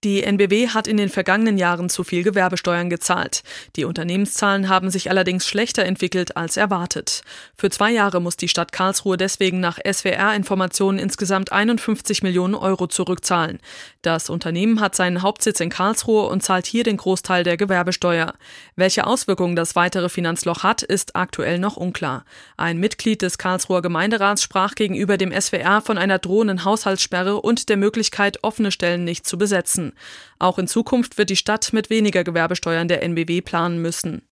Die NBW hat in den vergangenen Jahren zu viel Gewerbesteuern gezahlt. Die Unternehmenszahlen haben sich allerdings schlechter entwickelt als erwartet. Für 2 Jahre muss die Stadt Karlsruhe deswegen nach SWR-Informationen insgesamt 51 Millionen Euro zurückzahlen. Das Unternehmen hat seinen Hauptsitz in Karlsruhe und zahlt hier den Großteil der Gewerbesteuer. Welche Auswirkungen das weitere Finanzloch hat, ist aktuell noch unklar. Ein Mitglied des Karlsruher Gemeinderats sprach gegenüber dem SWR von einer drohenden Haushaltssperre und der Möglichkeit, offene Stellen nicht zu besetzen. Auch in Zukunft wird die Stadt mit weniger Gewerbesteuern der NBW planen müssen.